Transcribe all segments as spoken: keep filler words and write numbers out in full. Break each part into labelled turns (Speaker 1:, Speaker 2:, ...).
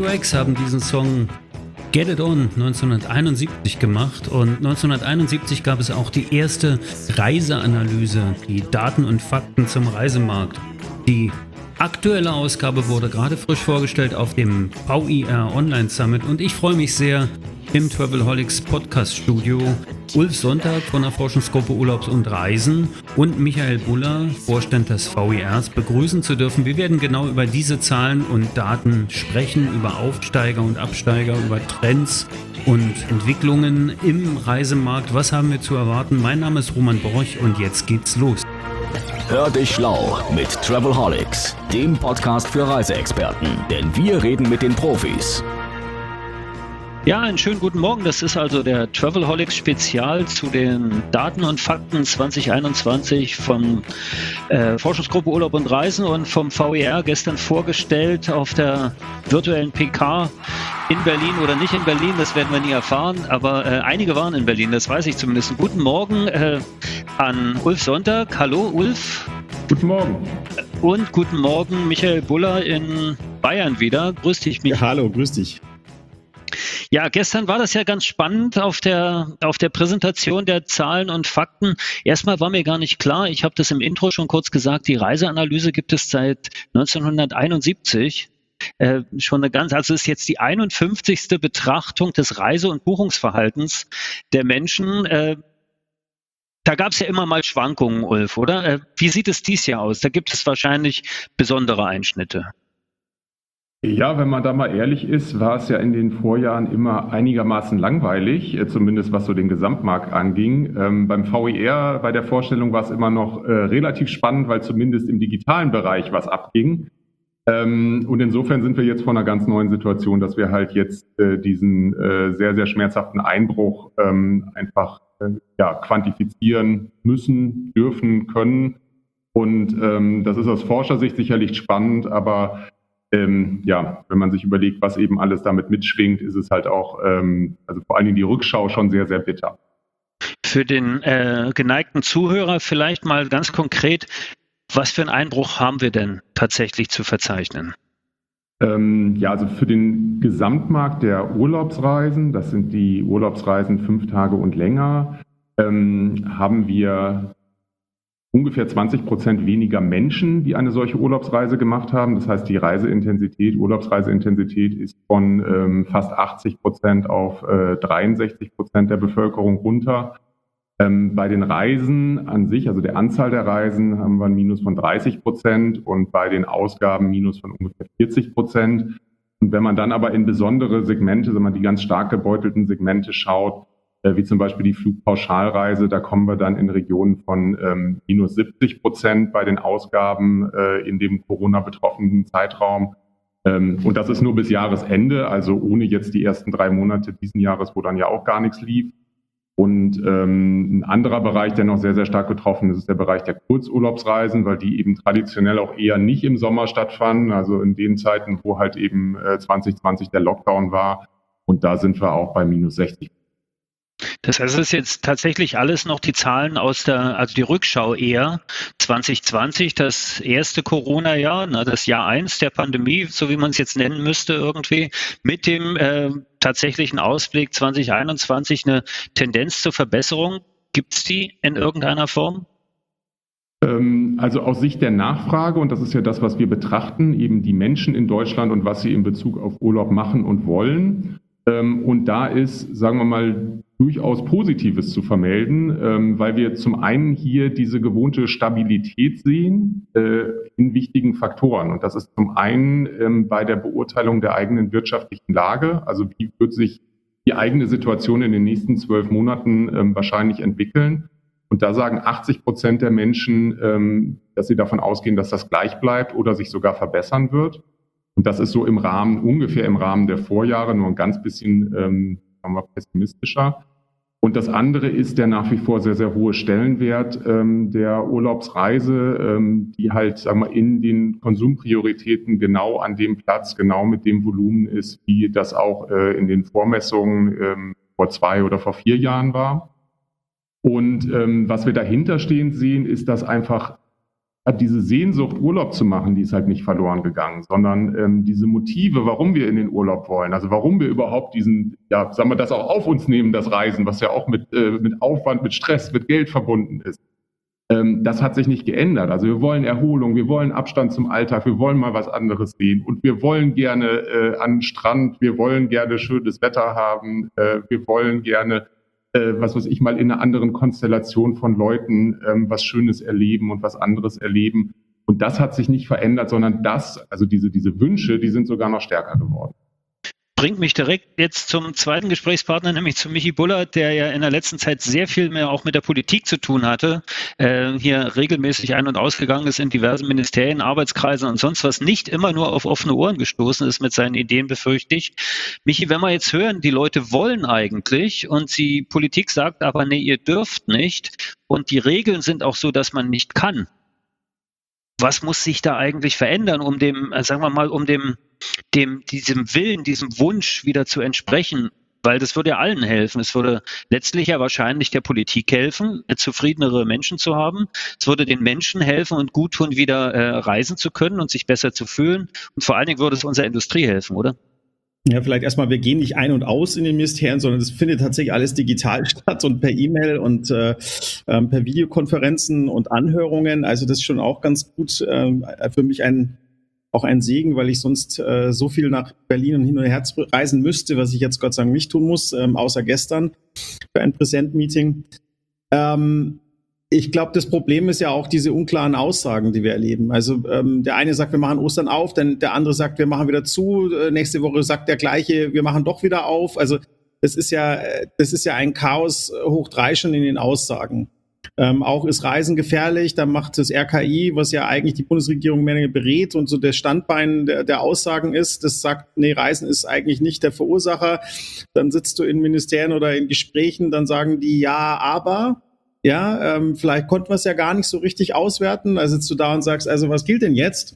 Speaker 1: Rex haben diesen Song Get It On neunzehnhunderteinundsiebzig gemacht und neunzehnhunderteinundsiebzig gab es auch die erste Reiseanalyse, die Daten und Fakten zum Reisemarkt. Die aktuelle Ausgabe wurde gerade frisch vorgestellt auf dem V I R Online Summit und ich freue mich sehr, im Travelholics Podcast Studio Ulf Sonntag von der Forschungsgruppe Urlaubs und Reisen und Michael Buller, Vorstand des V I Rs, begrüßen zu dürfen. Wir werden genau über diese Zahlen und Daten sprechen, über Aufsteiger und Absteiger, über Trends und Entwicklungen im Reisemarkt. Was haben wir zu erwarten? Mein Name ist Roman Borch und jetzt geht's los.
Speaker 2: Hör dich schlau mit Travelholics, dem Podcast für Reiseexperten, denn wir reden mit den Profis.
Speaker 3: Ja, einen schönen guten Morgen. Das ist also der Travelholics Spezial zu den Daten und Fakten zwanzig einundzwanzig von äh, Forschungsgruppe Urlaub und Reisen und vom V I R gestern vorgestellt auf der virtuellen P K in Berlin oder nicht in Berlin, das werden wir nie erfahren, aber äh, einige waren in Berlin, das weiß ich zumindest. Guten Morgen äh, an Ulf Sonntag. Hallo Ulf.
Speaker 4: Guten Morgen.
Speaker 3: Und guten Morgen Michael Buller in Bayern wieder. Grüß dich, Michael.
Speaker 4: Ja, hallo, grüß dich.
Speaker 3: Ja, gestern war das ja ganz spannend auf der auf der Präsentation der Zahlen und Fakten. Erstmal war mir gar nicht klar, ich habe das im Intro schon kurz gesagt, die Reiseanalyse gibt es seit neunzehnhunderteinundsiebzig. Äh, schon eine ganz, also ist jetzt die einundfünfzigste Betrachtung des Reise- und Buchungsverhaltens der Menschen. Äh, da gab es ja immer mal Schwankungen, Ulf, oder? Äh, wie sieht es dies Jahr aus? Da gibt es wahrscheinlich besondere Einschnitte.
Speaker 4: Ja, wenn man da mal ehrlich ist, war es ja in den Vorjahren immer einigermaßen langweilig, zumindest was so den Gesamtmarkt anging. Ähm, beim V I R, bei der Vorstellung war es immer noch äh, relativ spannend, weil zumindest im digitalen Bereich was abging. Ähm, und insofern sind wir jetzt vor einer ganz neuen Situation, dass wir halt jetzt äh, diesen äh, sehr, sehr schmerzhaften Einbruch ähm, einfach äh, ja, quantifizieren müssen, dürfen, können. Und ähm, das ist aus Forschersicht sicherlich spannend, aber Ähm, ja, wenn man sich überlegt, was eben alles damit mitschwingt, ist es halt auch, ähm, also vor allen Dingen die Rückschau schon sehr, sehr bitter.
Speaker 3: Für den äh, geneigten Zuhörer vielleicht mal ganz konkret, was für einen Einbruch haben wir denn tatsächlich zu verzeichnen?
Speaker 4: Ähm, ja, also für den Gesamtmarkt der Urlaubsreisen, das sind die Urlaubsreisen fünf Tage und länger, ähm, haben wir ungefähr zwanzig Prozent weniger Menschen, die eine solche Urlaubsreise gemacht haben. Das heißt, die Reiseintensität, Urlaubsreiseintensität ist von ähm, fast achtzig Prozent auf äh, dreiundsechzig Prozent der Bevölkerung runter. Ähm, bei den Reisen an sich, also der Anzahl der Reisen, haben wir ein Minus von dreißig Prozent und bei den Ausgaben ein Minus von ungefähr vierzig Prozent. Und wenn man dann aber in besondere Segmente, wenn man die ganz stark gebeutelten Segmente schaut, wie zum Beispiel die Flugpauschalreise, da kommen wir dann in Regionen von ähm, minus siebzig Prozent bei den Ausgaben äh, in dem Corona-betroffenen Zeitraum. Ähm, und das ist nur bis Jahresende, also ohne jetzt die ersten drei Monate diesen Jahres, wo dann ja auch gar nichts lief. Und ähm, ein anderer Bereich, der noch sehr, sehr stark betroffen ist, ist der Bereich der Kurzurlaubsreisen, weil die eben traditionell auch eher nicht im Sommer stattfanden, also in den Zeiten, wo halt eben äh, zwanzig zwanzig der Lockdown war. Und da sind wir auch bei minus sechzig Prozent.
Speaker 3: Das heißt, es ist jetzt tatsächlich alles noch die Zahlen aus der, also die Rückschau eher zwanzig zwanzig, das erste Corona-Jahr, na, das Jahr eins der Pandemie, so wie man es jetzt nennen müsste irgendwie, mit dem äh, tatsächlichen Ausblick zwanzig einundzwanzig eine Tendenz zur Verbesserung. Gibt es die in irgendeiner Form?
Speaker 4: Also aus Sicht der Nachfrage, und das ist ja das, was wir betrachten, eben die Menschen in Deutschland und was sie in Bezug auf Urlaub machen und wollen. Und da ist, sagen wir mal, durchaus Positives zu vermelden, weil wir zum einen hier diese gewohnte Stabilität sehen in wichtigen Faktoren. Und das ist zum einen bei der Beurteilung der eigenen wirtschaftlichen Lage, also wie wird sich die eigene Situation in den nächsten zwölf Monaten wahrscheinlich entwickeln. Und da sagen achtzig Prozent der Menschen, dass sie davon ausgehen, dass das gleich bleibt oder sich sogar verbessern wird. Und das ist so im Rahmen, ungefähr im Rahmen der Vorjahre, nur ein ganz bisschen ähm, sagen wir, pessimistischer. Und das andere ist der nach wie vor sehr, sehr hohe Stellenwert ähm, der Urlaubsreise, ähm, die halt, sagen wir, in den Konsumprioritäten genau an dem Platz, genau mit dem Volumen ist, wie das auch äh, in den Vormessungen ähm, vor zwei oder vor vier Jahren war. Und ähm, was wir dahinter stehen sehen, ist, dass einfach hat diese Sehnsucht, Urlaub zu machen, die ist halt nicht verloren gegangen, sondern ähm, diese Motive, warum wir in den Urlaub wollen, also warum wir überhaupt diesen, ja, sagen wir, das auch auf uns nehmen, das Reisen, was ja auch mit, äh, mit Aufwand, mit Stress, mit Geld verbunden ist. Ähm, das hat sich nicht geändert. Also wir wollen Erholung, wir wollen Abstand zum Alltag, wir wollen mal was anderes sehen und wir wollen gerne äh, an den Strand, wir wollen gerne schönes Wetter haben, äh, wir wollen gerne Äh, was weiß ich, mal in einer anderen Konstellation von Leuten ähm, was Schönes erleben und was anderes erleben. Und das hat sich nicht verändert, sondern das, also diese, diese Wünsche, die sind sogar noch stärker geworden.
Speaker 3: Bringt mich direkt jetzt zum zweiten Gesprächspartner, nämlich zu Michi Bullard, der ja in der letzten Zeit sehr viel mehr auch mit der Politik zu tun hatte, äh, hier regelmäßig ein- und ausgegangen ist in diversen Ministerien, Arbeitskreisen und sonst was, nicht immer nur auf offene Ohren gestoßen ist mit seinen Ideen, befürchte ich. Michi, wenn wir jetzt hören, die Leute wollen eigentlich und die Politik sagt aber, nee, ihr dürft nicht und die Regeln sind auch so, dass man nicht kann. Was muss sich da eigentlich verändern, um dem, sagen wir mal, um dem dem, diesem Willen, diesem Wunsch wieder zu entsprechen? Weil das würde ja allen helfen. Es würde letztlich ja wahrscheinlich der Politik helfen, zufriedenere Menschen zu haben. Es würde den Menschen helfen und gut tun, wieder äh, reisen zu können und sich besser zu fühlen. Und vor allen Dingen würde es unserer Industrie helfen, oder?
Speaker 5: Ja, vielleicht erstmal, wir gehen nicht ein und aus in den Ministerien, sondern es findet tatsächlich alles digital statt und per E-Mail und äh, per Videokonferenzen und Anhörungen. Also das ist schon auch ganz gut, äh, für mich ein auch ein Segen, weil ich sonst äh, so viel nach Berlin und hin und her reisen müsste, was ich jetzt Gott sei Dank nicht tun muss, ähm, außer gestern für ein Präsentmeeting. Ähm, ich glaube, das Problem ist ja auch diese unklaren Aussagen, die wir erleben. Also ähm, der eine sagt, wir machen Ostern auf, dann der andere sagt, wir machen wieder zu. Äh, nächste Woche sagt der gleiche, wir machen doch wieder auf. Also das ist ja, das ist ja ein Chaos hoch drei schon in den Aussagen. Ähm, auch ist Reisen gefährlich, dann macht das R K I, was ja eigentlich die Bundesregierung mehr berät und so der Standbein der, der Aussagen ist, das sagt, nee, Reisen ist eigentlich nicht der Verursacher. Dann sitzt du in Ministerien oder in Gesprächen, dann sagen die, ja, aber, ja, ähm, vielleicht konnten wir es ja gar nicht so richtig auswerten. Also sitzt du da und sagst, also was gilt denn jetzt?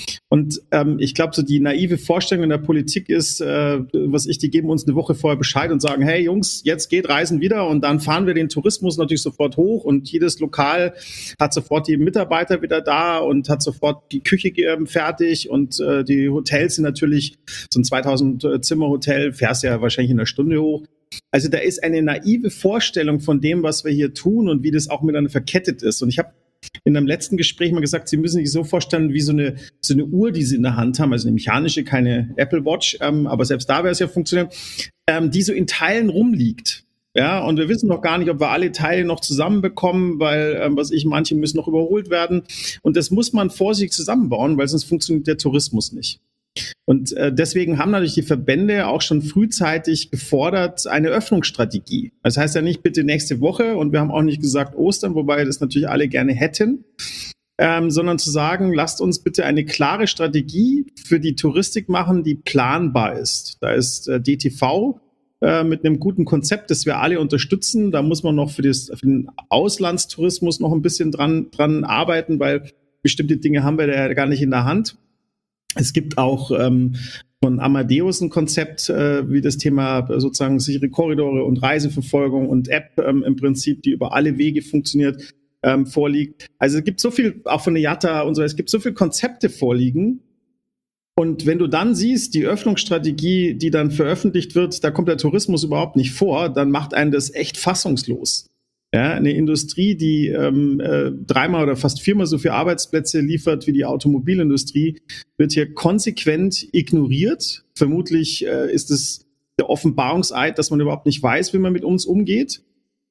Speaker 5: Und ähm, ich glaube, so die naive Vorstellung in der Politik ist, äh, was ich, die geben uns eine Woche vorher Bescheid und sagen, hey Jungs, jetzt geht Reisen wieder und dann fahren wir den Tourismus natürlich sofort hoch und jedes Lokal hat sofort die Mitarbeiter wieder da und hat sofort die Küche äh, fertig und äh, die Hotels sind natürlich, so ein zweitausend Zimmer Hotel, fährst ja wahrscheinlich in einer Stunde hoch. Also da ist eine naive Vorstellung von dem, was wir hier tun und wie das auch miteinander verkettet ist. Und ich habe in einem letzten Gespräch mal gesagt, Sie müssen sich so vorstellen, wie so eine, so eine Uhr, die Sie in der Hand haben, also eine mechanische, keine Apple Watch, ähm, aber selbst da wäre es ja funktionieren, ähm, die so in Teilen rumliegt. Ja, und wir wissen noch gar nicht, ob wir alle Teile noch zusammenbekommen, weil, ähm, was ich, manche müssen noch überholt werden. Und das muss man vorsichtig zusammenbauen, weil sonst funktioniert der Tourismus nicht. Und äh, deswegen haben natürlich die Verbände auch schon frühzeitig gefordert, eine Öffnungsstrategie. Das heißt ja nicht bitte nächste Woche und wir haben auch nicht gesagt Ostern, wobei das natürlich alle gerne hätten, ähm, sondern zu sagen, lasst uns bitte eine klare Strategie für die Touristik machen, die planbar ist. Da ist äh, D T V äh, mit einem guten Konzept, das wir alle unterstützen. Da muss man noch für, das, für den Auslandstourismus noch ein bisschen dran, dran arbeiten, weil bestimmte Dinge haben wir da gar nicht in der Hand. Es gibt auch ähm, von Amadeus ein Konzept, äh, wie das Thema sozusagen sichere Korridore und Reiseverfolgung und App ähm, im Prinzip, die über alle Wege funktioniert, ähm, vorliegt. Also es gibt so viel, auch von der I A T A und so, es gibt so viele Konzepte vorliegen. Und wenn du dann siehst, die Öffnungsstrategie, die dann veröffentlicht wird, da kommt der Tourismus überhaupt nicht vor, dann macht einen das echt fassungslos. Ja, eine Industrie, die ähm, äh, dreimal oder fast viermal so viele Arbeitsplätze liefert wie die Automobilindustrie, wird hier konsequent ignoriert. Vermutlich äh, ist es der Offenbarungseid, dass man überhaupt nicht weiß, wie man mit uns umgeht.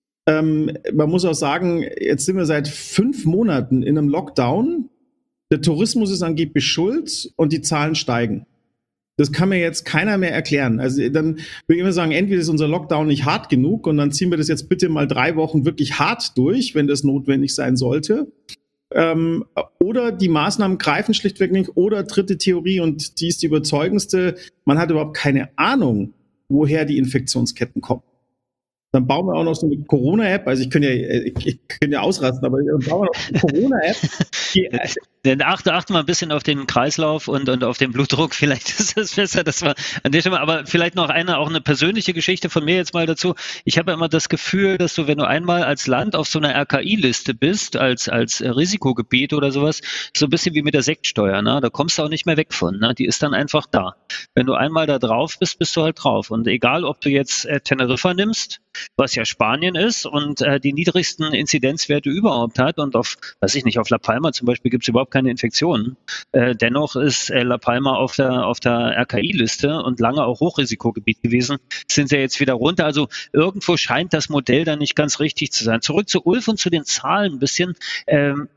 Speaker 5: Ähm, man muss auch sagen, jetzt sind wir seit fünf Monaten in einem Lockdown. Der Tourismus ist angeblich schuld und die Zahlen steigen. Das kann mir jetzt keiner mehr erklären. Also dann würde ich immer sagen, entweder ist unser Lockdown nicht hart genug und dann ziehen wir das jetzt bitte mal drei Wochen wirklich hart durch, wenn das notwendig sein sollte. Ähm, oder die Maßnahmen greifen schlichtweg nicht. Oder dritte Theorie, und die ist die überzeugendste, man hat überhaupt keine Ahnung, woher die Infektionsketten kommen. Dann bauen wir auch noch so eine Corona-App, also ich könnte ja, ich, ich könnte ja ausrasten, aber dann bauen wir noch eine Corona-App. Die,
Speaker 3: Dann achte, achte mal ein bisschen auf den Kreislauf und, und auf den Blutdruck. Vielleicht ist es besser, dass wir an der Stelle, aber vielleicht noch eine, auch eine persönliche Geschichte von mir jetzt mal dazu. Ich habe ja immer das Gefühl, dass du, wenn du einmal als Land auf so einer R K I-Liste bist, als, als Risikogebiet oder sowas, so ein bisschen wie mit der Sektsteuer, ne? Da kommst du auch nicht mehr weg von, ne? Die ist dann einfach da. Wenn du einmal da drauf bist, bist du halt drauf. Und egal, ob du jetzt äh, Teneriffa nimmst, was ja Spanien ist und äh, die niedrigsten Inzidenzwerte überhaupt hat und auf, weiß ich nicht, auf La Palma zum Beispiel gibt es überhaupt keine Infektionen. Äh, dennoch ist äh, La Palma auf der, auf der R K I-Liste und lange auch Hochrisikogebiet gewesen, sind sie jetzt wieder runter. Also irgendwo scheint das Modell dann nicht ganz richtig zu sein. Zurück zu Ulf und zu den Zahlen ein bisschen. Ähm,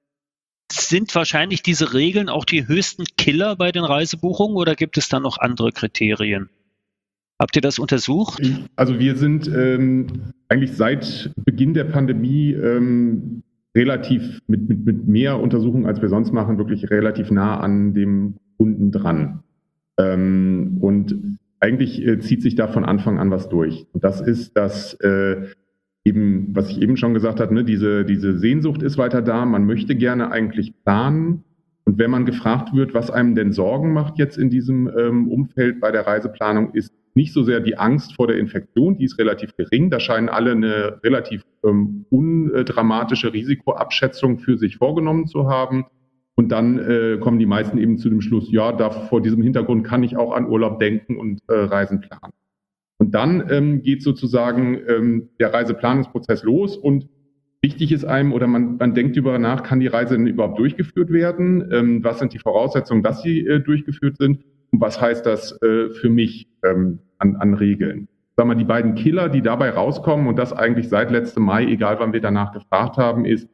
Speaker 3: sind wahrscheinlich diese Regeln auch die höchsten Killer bei den Reisebuchungen oder gibt es da noch andere Kriterien? Habt ihr das untersucht?
Speaker 4: Also wir sind ähm, eigentlich seit Beginn der Pandemie ähm, relativ mit, mit, mit mehr Untersuchungen, als wir sonst machen, wirklich relativ nah an dem Kunden dran. Ähm, und eigentlich äh, zieht sich da von Anfang an was durch. Und das ist, dass äh, eben, was ich eben schon gesagt habe, ne, diese, diese Sehnsucht ist weiter da. Man möchte gerne eigentlich planen. Und wenn man gefragt wird, was einem denn Sorgen macht jetzt in diesem ähm, Umfeld bei der Reiseplanung, ist nicht so sehr die Angst vor der Infektion, die ist relativ gering. Da scheinen alle eine relativ ähm, undramatische Risikoabschätzung für sich vorgenommen zu haben. Und dann äh, kommen die meisten eben zu dem Schluss, ja, da, vor diesem Hintergrund kann ich auch an Urlaub denken und äh, Reisen planen. Und dann ähm, geht sozusagen ähm, der Reiseplanungsprozess los und wichtig ist einem, oder man, man denkt darüber nach, kann die Reise denn überhaupt durchgeführt werden? Ähm, was sind die Voraussetzungen, dass sie äh, durchgeführt sind? Und was heißt das äh, für mich ähm, an, an Regeln? Sagen wir, die beiden Killer, die dabei rauskommen, und das eigentlich seit letztem Mai, egal wann wir danach gefragt haben, ist,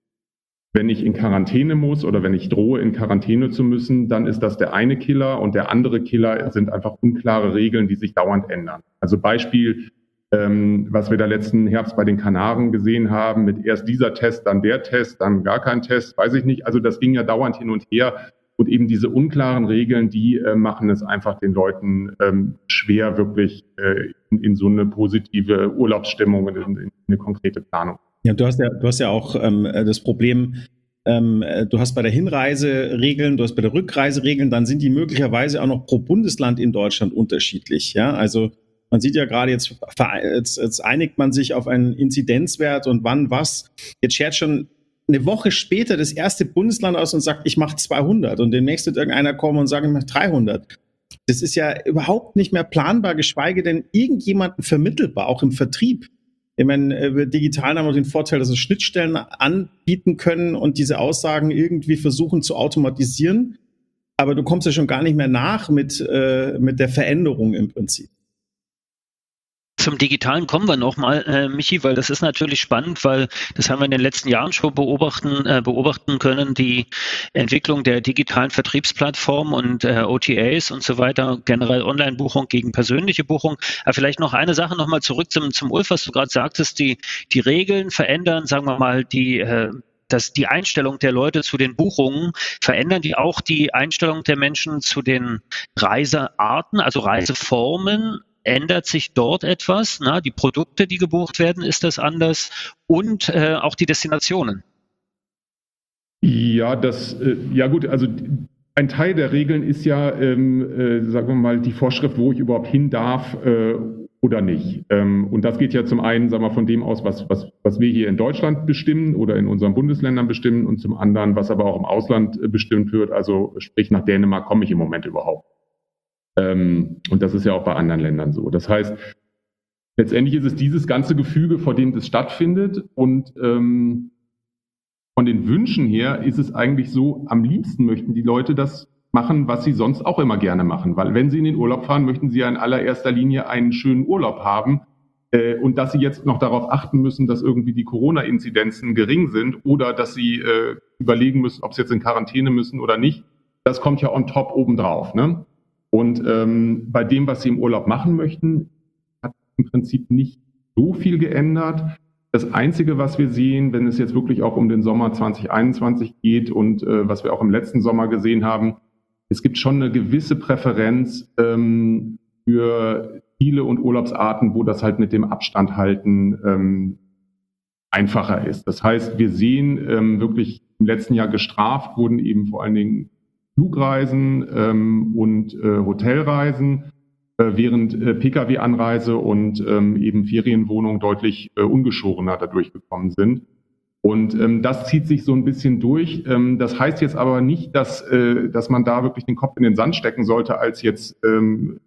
Speaker 4: wenn ich in Quarantäne muss oder wenn ich drohe, in Quarantäne zu müssen, dann ist das der eine Killer, und der andere Killer sind einfach unklare Regeln, die sich dauernd ändern. Also Beispiel, ähm, was wir da letzten Herbst bei den Kanaren gesehen haben, mit erst dieser Test, dann der Test, dann gar kein Test, weiß ich nicht. Also das ging ja dauernd hin und her. Und eben diese unklaren Regeln, die äh, machen es einfach den Leuten ähm, schwer, wirklich äh, in, in so eine positive Urlaubsstimmung und in, in eine konkrete Planung.
Speaker 5: Ja, du hast ja, du hast ja auch ähm, das Problem, ähm, du hast bei der Hinreise Regeln, du hast bei der Rückreise Regeln, dann sind die möglicherweise auch noch pro Bundesland in Deutschland unterschiedlich. Ja, also man sieht ja gerade jetzt, jetzt, jetzt einigt man sich auf einen Inzidenzwert und wann was. Jetzt schert schon eine Woche später das erste Bundesland aus und sagt, ich mache zweihundert, und demnächst wird irgendeiner kommen und sagen, ich mache dreihundert. Das ist ja überhaupt nicht mehr planbar, geschweige denn irgendjemanden vermittelbar, auch im Vertrieb. Ich meine, wir Digitalen haben auch den Vorteil, dass wir Schnittstellen anbieten können und diese Aussagen irgendwie versuchen zu automatisieren. Aber du kommst ja schon gar nicht mehr nach mit, äh, mit der Veränderung im Prinzip.
Speaker 3: Zum Digitalen kommen wir nochmal, äh, Michi, weil das ist natürlich spannend, weil das haben wir in den letzten Jahren schon beobachten, äh, beobachten können, die Entwicklung der digitalen Vertriebsplattformen und äh, O T As und so weiter, generell Online-Buchung gegen persönliche Buchung. Aber vielleicht noch eine Sache nochmal zurück zum, zum Ulf, was du gerade sagtest, die, die Regeln verändern, sagen wir mal, die äh, dass die Einstellung der Leute zu den Buchungen, verändern die auch die Einstellung der Menschen zu den Reisearten, also Reiseformen? Ändert sich dort etwas? Na, die Produkte, die gebucht werden, ist das anders? Und äh, auch die Destinationen?
Speaker 4: Ja, das, äh, ja gut, also ein Teil der Regeln ist ja, ähm, äh, sagen wir mal, die Vorschrift, wo ich überhaupt hin darf äh, oder nicht. Ähm, und das geht ja zum einen, sagen wir, von dem aus, was, was, was wir hier in Deutschland bestimmen oder in unseren Bundesländern bestimmen, und zum anderen, was aber auch im Ausland äh, bestimmt wird, also sprich nach Dänemark komme ich im Moment überhaupt. Ähm, und das ist ja auch bei anderen Ländern so. Das heißt, letztendlich ist es dieses ganze Gefüge, vor dem das stattfindet, und ähm, von den Wünschen her ist es eigentlich so, am liebsten möchten die Leute das machen, was sie sonst auch immer gerne machen, weil wenn sie in den Urlaub fahren, möchten sie ja in allererster Linie einen schönen Urlaub haben, äh, und dass sie jetzt noch darauf achten müssen, dass irgendwie die Corona-Inzidenzen gering sind oder dass sie äh, überlegen müssen, ob sie jetzt in Quarantäne müssen oder nicht, das kommt ja on top obendrauf, ne? Und ähm, bei dem, was sie im Urlaub machen möchten, hat im Prinzip nicht so viel geändert. Das Einzige, was wir sehen, wenn es jetzt wirklich auch um den Sommer zwanzig einundzwanzig geht und äh, was wir auch im letzten Sommer gesehen haben, es gibt schon eine gewisse Präferenz ähm, für Ziele und Urlaubsarten, wo das halt mit dem Abstand halten ähm, einfacher ist. Das heißt, wir sehen ähm, wirklich im letzten Jahr gestraft wurden eben vor allen Dingen Flugreisen ähm, und äh, Hotelreisen, äh, während äh, Pkw-Anreise und ähm, eben Ferienwohnungen deutlich äh, ungeschorener dadurch gekommen sind. Und ähm, das zieht sich so ein bisschen durch. Ähm, das heißt jetzt aber nicht, dass, äh, dass man da wirklich den Kopf in den Sand stecken sollte als jetzt ähm,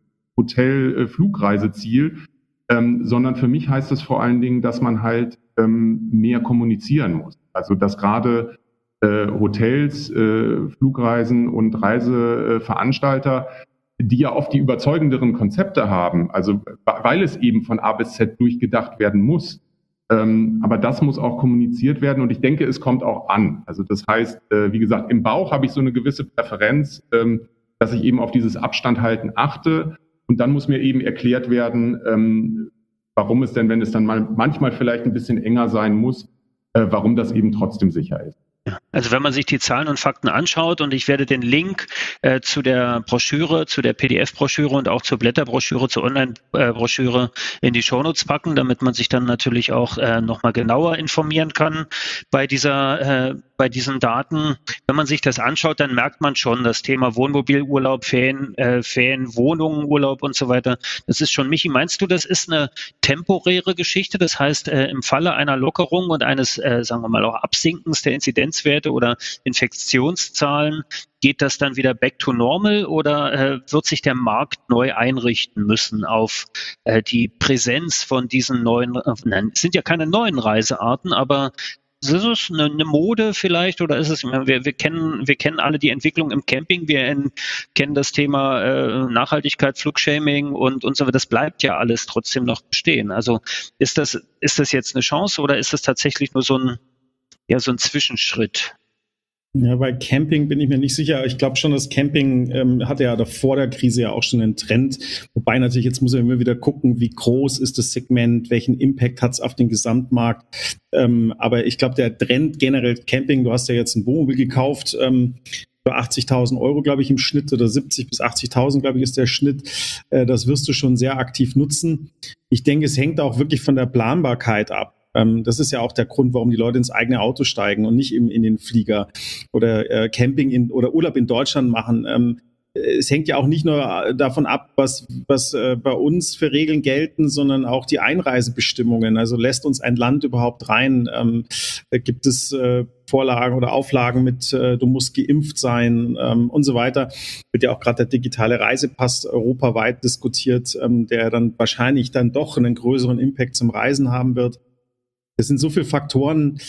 Speaker 4: Hotel-Flugreiseziel, ähm, sondern für mich heißt es vor allen Dingen, dass man halt ähm, mehr kommunizieren muss. Also dass gerade äh, Hotels, äh, Flugreisen und Reiseveranstalter, die ja oft die überzeugenderen Konzepte haben, also weil es eben von A bis Z durchgedacht werden muss, Ähm, aber das muss auch kommuniziert werden und ich denke, es kommt auch an. Also das heißt, äh, wie gesagt, im Bauch habe ich so eine gewisse Präferenz, ähm, dass ich eben auf dieses Abstandhalten achte und dann muss mir eben erklärt werden, ähm, warum es denn, wenn es dann mal manchmal vielleicht ein bisschen enger sein muss, äh, warum das eben trotzdem sicher ist.
Speaker 3: Also wenn man sich die Zahlen und Fakten anschaut und ich werde den Link äh, zu der Broschüre, zu der P D F-Broschüre und auch zur Blätterbroschüre, zur Online-Broschüre in die Shownotes packen, damit man sich dann natürlich auch äh, nochmal genauer informieren kann bei dieser, äh, bei diesen Daten. Wenn man sich das anschaut, dann merkt man schon, das Thema Wohnmobilurlaub, Ferien, äh, Ferien, Wohnungen, Urlaub und so weiter. Das ist schon, Michi, meinst du, das ist eine temporäre Geschichte? Das heißt, äh, im Falle einer Lockerung und eines, äh, sagen wir mal, auch Absinkens der Inzidenzwerte oder Infektionszahlen, geht das dann wieder back to normal oder äh, wird sich der Markt neu einrichten müssen auf äh, die Präsenz von diesen neuen, äh, nein, es sind ja keine neuen Reisearten, aber ist es eine, eine Mode vielleicht oder ist es, wir, wir, kennen, wir kennen alle die Entwicklung im Camping, wir in, kennen das Thema äh, Nachhaltigkeit, Flugshaming und, und so weiter, das bleibt ja alles trotzdem noch bestehen. Also ist das, ist das jetzt eine Chance oder ist das tatsächlich nur so ein, ja, so ein Zwischenschritt?
Speaker 5: Ja, bei Camping bin ich mir nicht sicher. Ich glaube schon, dass Camping ähm, hatte ja vor der Krise ja auch schon einen Trend. Wobei natürlich, jetzt muss man immer wieder gucken, wie groß ist das Segment, welchen Impact hat es auf den Gesamtmarkt. Ähm, aber ich glaube, der Trend generell Camping, du hast ja jetzt ein Wohnmobil gekauft, ähm, für achtzigtausend Euro, glaube ich, im Schnitt oder siebzig bis achtzigtausend, glaube ich, ist der Schnitt. Äh, das wirst du schon sehr aktiv nutzen. Ich denke, es hängt auch wirklich von der Planbarkeit ab. Das ist ja auch der Grund, warum die Leute ins eigene Auto steigen und nicht in, in den Flieger oder äh, Camping in, oder Urlaub in Deutschland machen. Ähm, es hängt ja auch nicht nur davon ab, was, was äh, bei uns für Regeln gelten, sondern auch die Einreisebestimmungen. Also lässt uns ein Land überhaupt rein? Ähm, gibt es äh, Vorlagen oder Auflagen mit, äh, du musst geimpft sein ähm, und so weiter. Wird ja auch gerade der digitale Reisepass europaweit diskutiert, ähm, der dann wahrscheinlich dann doch einen größeren Impact zum Reisen haben wird. Es sind so viele Faktoren.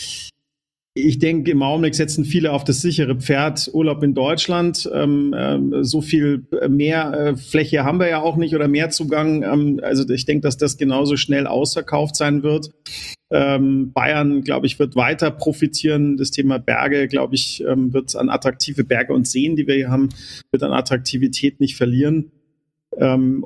Speaker 5: Ich denke, im Augenblick setzen viele auf das sichere Pferd Urlaub in Deutschland. Ähm, ähm, so viel mehr äh, Fläche haben wir ja auch nicht oder mehr Zugang. Ähm, also ich denke, dass das genauso schnell ausverkauft sein wird. Ähm, Bayern, glaube ich, wird weiter profitieren. Das Thema Berge, glaube ich, ähm, wird an attraktive Berge und Seen, die wir hier haben, wird an Attraktivität nicht verlieren. Ähm,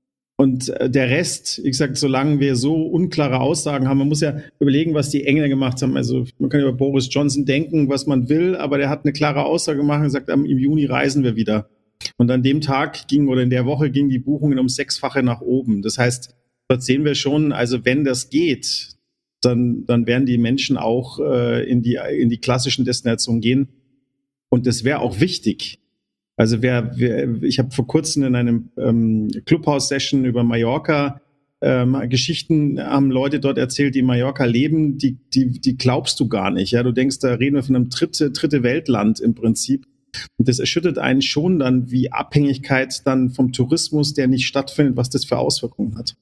Speaker 5: Und der Rest, wie gesagt, solange wir so unklare Aussagen haben, man muss ja überlegen, was die Engländer gemacht haben. Also man kann über Boris Johnson denken, was man will, aber der hat eine klare Aussage gemacht und gesagt, im Juni reisen wir wieder. Und an dem Tag ging oder in der Woche gingen die Buchungen um sechsfache nach oben. Das heißt, dort sehen wir schon, also wenn das geht, dann, dann werden die Menschen auch äh, in die, in die klassischen Destinationen gehen. Und das wäre auch wichtig. Also wer, wer ich habe vor kurzem in einem ähm, Clubhouse-Session über Mallorca ähm, Geschichten haben Leute dort erzählt, die in Mallorca leben, die, die, die glaubst du gar nicht. Ja, du denkst, da reden wir von einem dritte, dritte Weltland im Prinzip. Und das erschüttert einen schon dann, wie Abhängigkeit dann vom Tourismus, der nicht stattfindet, was das für Auswirkungen hat.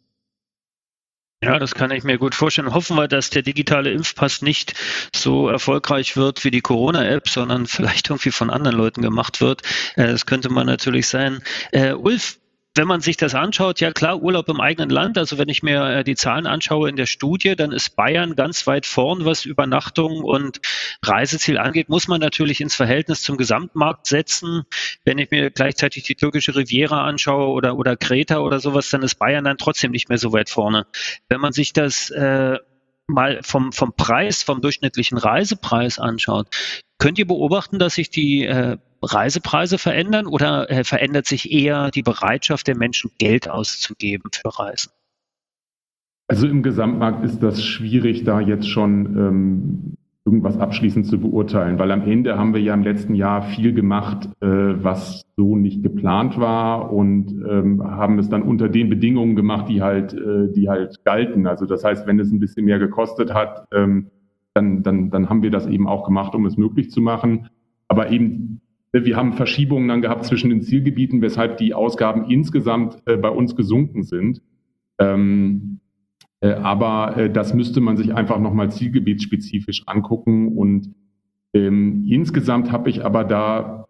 Speaker 3: Ja, das kann ich mir gut vorstellen. Hoffen wir, dass der digitale Impfpass nicht so erfolgreich wird wie die Corona-App, sondern vielleicht irgendwie von anderen Leuten gemacht wird. Das könnte man natürlich sein. Äh, Ulf, wenn man sich das anschaut, ja klar, Urlaub im eigenen Land, also wenn ich mir die Zahlen anschaue in der Studie, dann ist Bayern ganz weit vorn, was Übernachtung und Reiseziel angeht, muss man natürlich ins Verhältnis zum Gesamtmarkt setzen. Wenn ich mir gleichzeitig die türkische Riviera anschaue oder, oder Kreta oder sowas, dann ist Bayern dann trotzdem nicht mehr so weit vorne. Wenn man sich das äh, mal vom, vom Preis, vom durchschnittlichen Reisepreis anschaut, könnt ihr beobachten, dass sich die äh, Reisepreise verändern oder äh, verändert sich eher die Bereitschaft der Menschen, Geld auszugeben für Reisen?
Speaker 4: Also im Gesamtmarkt ist das schwierig, da jetzt schon ähm, irgendwas abschließend zu beurteilen, weil am Ende haben wir ja im letzten Jahr viel gemacht, äh, was so nicht geplant war und ähm, haben es dann unter den Bedingungen gemacht, die halt, äh, die halt galten. Also das heißt, wenn es ein bisschen mehr gekostet hat, ähm, dann, dann, dann haben wir das eben auch gemacht, um es möglich zu machen. Aber eben, wir haben Verschiebungen dann gehabt zwischen den Zielgebieten, weshalb die Ausgaben insgesamt äh, bei uns gesunken sind. Ähm, Äh, aber äh, das müsste man sich einfach nochmal zielgebietsspezifisch angucken. Und ähm, insgesamt habe ich aber da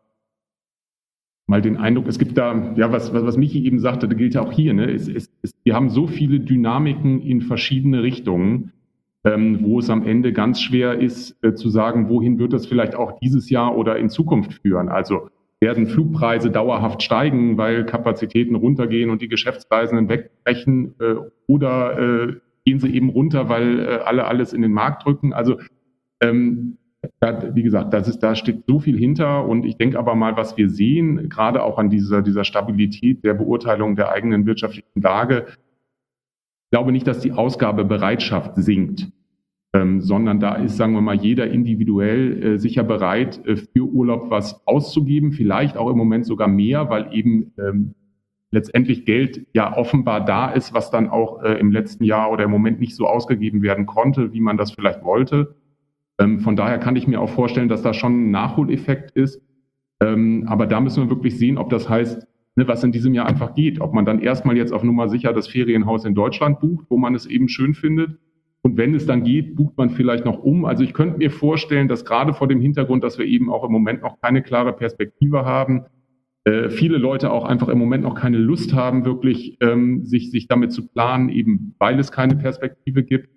Speaker 4: mal den Eindruck, es gibt da, ja, was, was, was Michi eben sagte, das gilt ja auch hier, ne? Es, es, es, wir haben so viele Dynamiken in verschiedene Richtungen, ähm, wo es am Ende ganz schwer ist, äh, zu sagen, wohin wird das vielleicht auch dieses Jahr oder in Zukunft führen. Also werden Flugpreise dauerhaft steigen, weil Kapazitäten runtergehen und die Geschäftsreisenden wegbrechen, äh, oder äh, gehen sie eben runter, weil äh, alle alles in den Markt drücken. Also ähm, da, wie gesagt, das ist, da steht so viel hinter und ich denke aber mal, was wir sehen, gerade auch an dieser, dieser Stabilität der Beurteilung der eigenen wirtschaftlichen Lage, ich glaube nicht, dass die Ausgabebereitschaft sinkt. Ähm, sondern da ist, sagen wir mal, jeder individuell äh, sicher bereit, äh, für Urlaub was auszugeben, vielleicht auch im Moment sogar mehr, weil eben ähm, letztendlich Geld ja offenbar da ist, was dann auch äh, im letzten Jahr oder im Moment nicht so ausgegeben werden konnte, wie man das vielleicht wollte. Ähm, von daher kann ich mir auch vorstellen, dass da schon ein Nachholeffekt ist. Ähm, aber da müssen wir wirklich sehen, ob das heißt, ne, was in diesem Jahr einfach geht. Ob man dann erstmal jetzt auf Nummer sicher das Ferienhaus in Deutschland bucht, wo man es eben schön findet. Und wenn es dann geht, bucht man vielleicht noch um. Also ich könnte mir vorstellen, dass gerade vor dem Hintergrund, dass wir eben auch im Moment noch keine klare Perspektive haben, äh, viele Leute auch einfach im Moment noch keine Lust haben, wirklich ähm, sich, sich damit zu planen, eben weil es keine Perspektive gibt,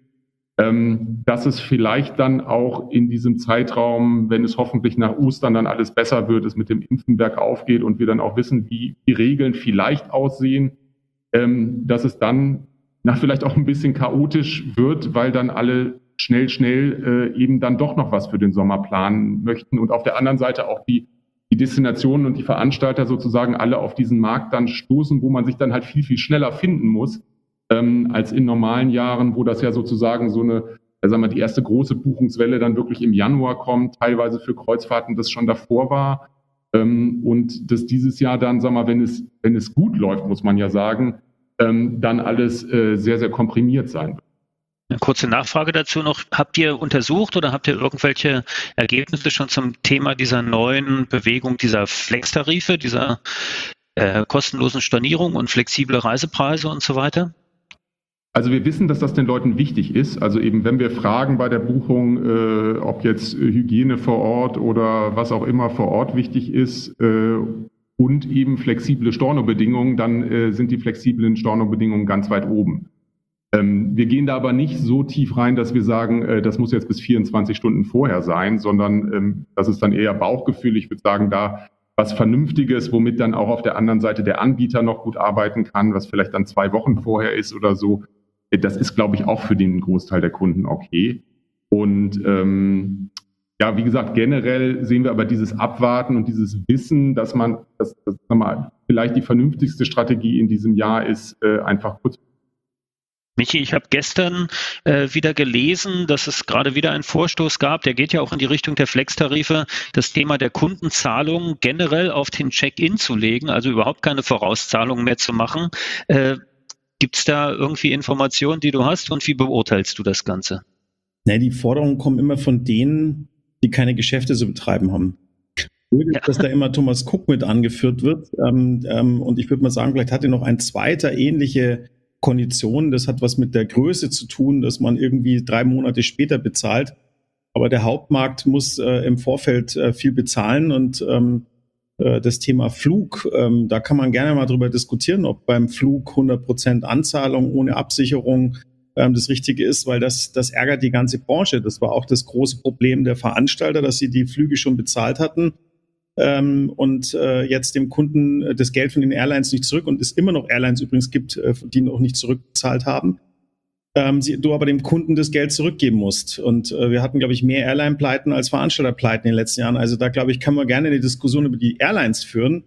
Speaker 4: ähm, dass es vielleicht dann auch in diesem Zeitraum, wenn es hoffentlich nach Ostern dann alles besser wird, es mit dem Impfen bergauf geht und wir dann auch wissen, wie die Regeln vielleicht aussehen, ähm, dass es dann nach vielleicht auch ein bisschen chaotisch wird, weil dann alle schnell, schnell äh, eben dann doch noch was für den Sommer planen möchten und auf der anderen Seite auch die, die Destinationen und die Veranstalter sozusagen alle auf diesen Markt dann stoßen, wo man sich dann halt viel, viel schneller finden muss, ähm, als in normalen Jahren, wo das ja sozusagen so eine, sagen wir mal, die erste große Buchungswelle dann wirklich im Januar kommt, teilweise für Kreuzfahrten das schon davor war, ähm, und das dieses Jahr dann, sagen wir mal, wenn es, wenn es gut läuft, muss man ja sagen, dann alles äh, sehr, sehr komprimiert sein wird.
Speaker 3: Eine kurze Nachfrage dazu noch. Habt ihr untersucht oder habt ihr irgendwelche Ergebnisse schon zum Thema dieser neuen Bewegung, dieser Flex-Tarife, dieser äh, kostenlosen Stornierung und flexible Reisepreise und so weiter?
Speaker 4: Also wir wissen, dass das den Leuten wichtig ist. Also eben, wenn wir fragen bei der Buchung, äh, ob jetzt Hygiene vor Ort oder was auch immer vor Ort wichtig ist, äh, und eben flexible Stornobedingungen, dann äh, sind die flexiblen Stornobedingungen ganz weit oben. Ähm, wir gehen da aber nicht so tief rein, dass wir sagen, äh, das muss jetzt bis vierundzwanzig Stunden vorher sein, sondern ähm, das ist dann eher Bauchgefühl. Ich würde sagen, da was Vernünftiges, womit dann auch auf der anderen Seite der Anbieter noch gut arbeiten kann, was vielleicht dann zwei Wochen vorher ist oder so. Äh, das ist, glaube ich, auch für den Großteil der Kunden okay. Und ähm, ja, wie gesagt, generell sehen wir aber dieses Abwarten und dieses Wissen, dass man, dass, dass mal, vielleicht die vernünftigste Strategie in diesem Jahr ist, äh, einfach kurz.
Speaker 3: Michi, ich habe gestern äh, wieder gelesen, dass es gerade wieder einen Vorstoß gab, der geht ja auch in die Richtung der Flex-Tarife, das Thema der Kundenzahlung generell auf den Check-in zu legen, also überhaupt keine Vorauszahlungen mehr zu machen. Äh, Gibt es da irgendwie Informationen, die du hast und wie beurteilst du das Ganze?
Speaker 5: Nee, die Forderungen kommen immer von denen, die keine Geschäfte zu betreiben haben. Ja. Dass da immer Thomas Cook mit angeführt wird. Ähm, ähm, und ich würde mal sagen, vielleicht hat er noch ein zweiter ähnliche Kondition. Das hat was mit der Größe zu tun, dass man irgendwie drei Monate später bezahlt. Aber der Hauptmarkt muss äh, im Vorfeld äh, viel bezahlen. Und ähm, äh, das Thema Flug, ähm, da kann man gerne mal drüber diskutieren, ob beim Flug hundert Prozent Anzahlung ohne Absicherung das Richtige ist, weil das, das ärgert die ganze Branche. Das war auch das große Problem der Veranstalter, dass sie die Flüge schon bezahlt hatten ähm, und äh, jetzt dem Kunden das Geld von den Airlines nicht zurück und es immer noch Airlines übrigens gibt, äh, die noch nicht zurückbezahlt haben. ähm, sie, du aber dem Kunden das Geld zurückgeben musst. Und äh, wir hatten, glaube ich, mehr Airline-Pleiten als Veranstalter-Pleiten in den letzten Jahren. Also da, glaube ich, kann man gerne eine Diskussion über die Airlines führen.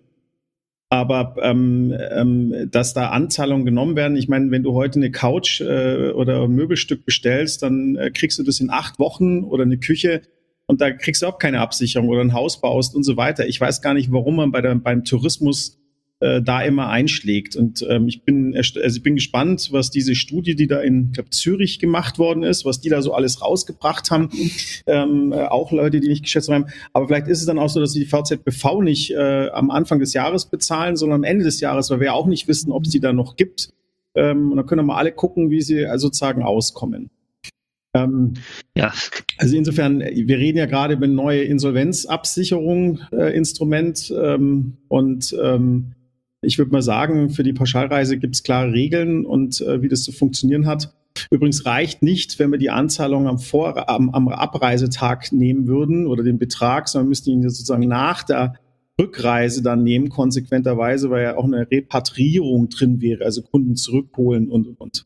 Speaker 5: Aber ähm, ähm, dass da Anzahlungen genommen werden, ich meine, wenn du heute eine Couch äh, oder ein Möbelstück bestellst, dann äh, kriegst du das in acht Wochen oder eine Küche und da kriegst du auch keine Absicherung oder ein Haus baust und so weiter. Ich weiß gar nicht, warum man bei der, beim Tourismus äh, da immer einschlägt. Und ähm, ich bin also ich bin gespannt, was diese Studie, die da in ich glaub, Zürich gemacht worden ist, was die da so alles rausgebracht haben. Ähm, äh, auch Leute, die nicht geschätzt haben. Aber vielleicht ist es dann auch so, dass sie die V Z B V nicht äh, am Anfang des Jahres bezahlen, sondern am Ende des Jahres, weil wir ja auch nicht wissen, ob es die da noch gibt. Ähm, und dann können wir mal alle gucken, wie sie also sozusagen auskommen. Ähm,
Speaker 3: Ja,
Speaker 5: Also insofern, wir reden ja gerade über ein neue Insolvenzabsicherung äh, Instrument ähm, und ähm, ich würde mal sagen, für die Pauschalreise gibt es klare Regeln und äh, wie das zu funktionieren hat. Übrigens reicht nicht, wenn wir die Anzahlung am, Vor am, am Abreisetag nehmen würden oder den Betrag, sondern wir müssten ihn sozusagen nach der Rückreise dann nehmen, konsequenterweise, weil ja auch eine Repatriierung drin wäre, also Kunden zurückholen und, und, und.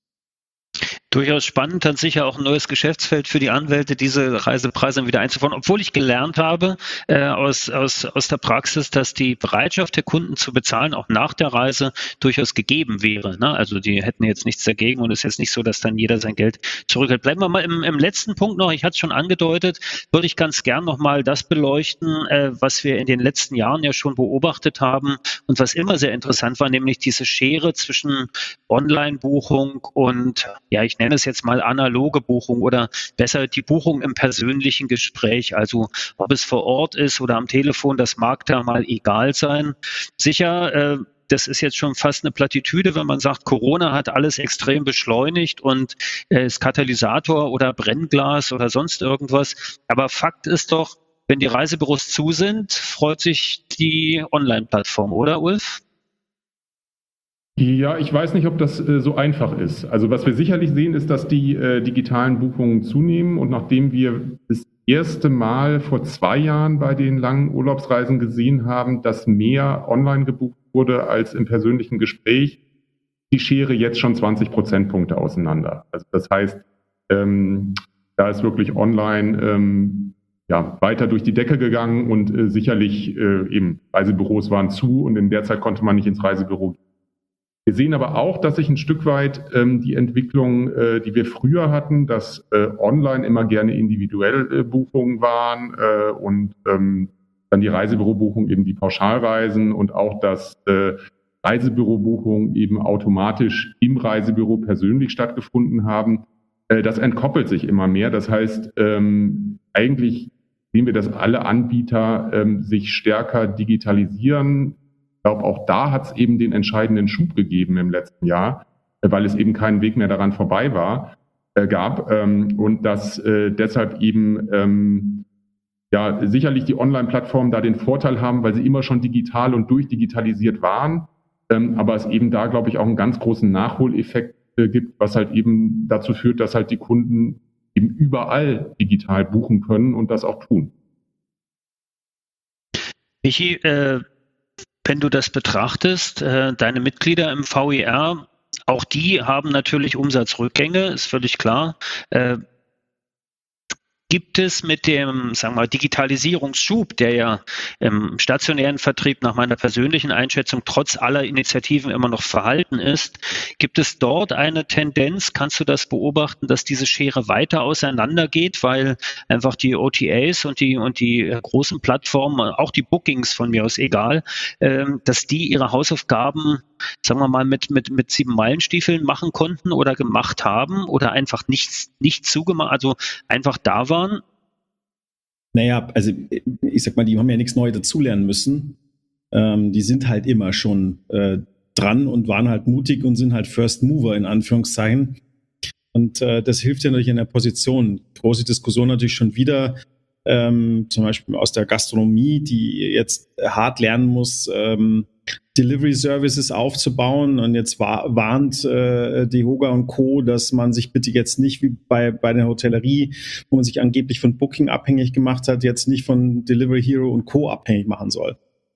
Speaker 3: durchaus spannend, dann sicher auch ein neues Geschäftsfeld für die Anwälte, diese Reisepreise wieder einzuführen, obwohl ich gelernt habe äh, aus, aus, aus der Praxis, dass die Bereitschaft der Kunden zu bezahlen auch nach der Reise durchaus gegeben wäre. Ne? Also die hätten jetzt nichts dagegen und es ist jetzt nicht so, dass dann jeder sein Geld zurückhält. Bleiben wir mal im, im letzten Punkt noch, ich hatte es schon angedeutet, würde ich ganz gern nochmal das beleuchten, äh, was wir in den letzten Jahren ja schon beobachtet haben und was immer sehr interessant war, nämlich diese Schere zwischen Online-Buchung und, ja, ich nenne es jetzt mal analoge Buchung oder besser die Buchung im persönlichen Gespräch. Also ob es vor Ort ist oder am Telefon, das mag da mal egal sein. Sicher, äh, das ist jetzt schon fast eine Plattitüde, wenn man sagt, Corona hat alles extrem beschleunigt und äh, ist Katalysator oder Brennglas oder sonst irgendwas. Aber Fakt ist doch, wenn die Reisebüros zu sind, freut sich die Online-Plattform, oder Ulf?
Speaker 4: Ja, ich weiß nicht, ob das äh, so einfach ist. Also was wir sicherlich sehen, ist, dass die äh, digitalen Buchungen zunehmen. Und nachdem wir das erste Mal vor zwei Jahren bei den langen Urlaubsreisen gesehen haben, dass mehr online gebucht wurde als im persönlichen Gespräch, die Schere jetzt schon zwanzig Prozentpunkte auseinander. Also das heißt, ähm, da ist wirklich online ähm, ja, weiter durch die Decke gegangen und äh, sicherlich äh, eben Reisebüros waren zu und in der Zeit konnte man nicht ins Reisebüro gehen. Wir sehen aber auch, dass sich ein Stück weit ähm, die Entwicklung, äh, die wir früher hatten, dass äh, online immer gerne individuelle äh, Buchungen waren äh, und ähm, dann die Reisebürobuchung eben die Pauschalreisen und auch, dass äh, Reisebürobuchungen eben automatisch im Reisebüro persönlich stattgefunden haben. Äh, das entkoppelt sich immer mehr. Das heißt, ähm, eigentlich sehen wir, dass alle Anbieter ähm, sich stärker digitalisieren. Ich glaube, auch da hat es eben den entscheidenden Schub gegeben im letzten Jahr, weil es eben keinen Weg mehr daran vorbei war, äh, gab ähm, und dass äh, deshalb eben ähm, ja sicherlich die Online-Plattformen da den Vorteil haben, weil sie immer schon digital und durchdigitalisiert waren, ähm, aber es eben da, glaube ich, auch einen ganz großen Nachholeffekt äh, gibt, was halt eben dazu führt, dass halt die Kunden eben überall digital buchen können und das auch tun.
Speaker 3: Michi, äh wenn du das betrachtest, äh, deine Mitglieder im V I R, auch die haben natürlich Umsatzrückgänge, ist völlig klar. Äh, Gibt es mit dem, sagen wir mal, Digitalisierungsschub, der ja im stationären Vertrieb nach meiner persönlichen Einschätzung trotz aller Initiativen immer noch verhalten ist, gibt es dort eine Tendenz, kannst du das beobachten, dass diese Schere weiter auseinandergeht, weil einfach die O T As und die und die großen Plattformen, auch die Bookings von mir aus egal, ähm, dass die ihre Hausaufgaben, sagen wir mal, mit, mit, mit sieben Meilenstiefeln machen konnten oder gemacht haben oder einfach nichts, nicht zugemacht, also einfach da waren?
Speaker 5: Naja, also ich sag mal, die haben ja nichts Neues dazulernen müssen. Ähm, die sind halt immer schon äh, dran und waren halt mutig und sind halt First Mover in Anführungszeichen. Und äh, das hilft ja natürlich in der Position. Große Diskussion natürlich schon wieder, ähm, zum Beispiel aus der Gastronomie, die jetzt hart lernen muss, ähm, Delivery Services aufzubauen, und jetzt war, warnt äh, DEHOGA und Co., dass man sich bitte jetzt nicht wie bei, bei der Hotellerie, wo man sich angeblich von Booking abhängig gemacht hat, jetzt nicht von Delivery Hero und Co. abhängig machen soll.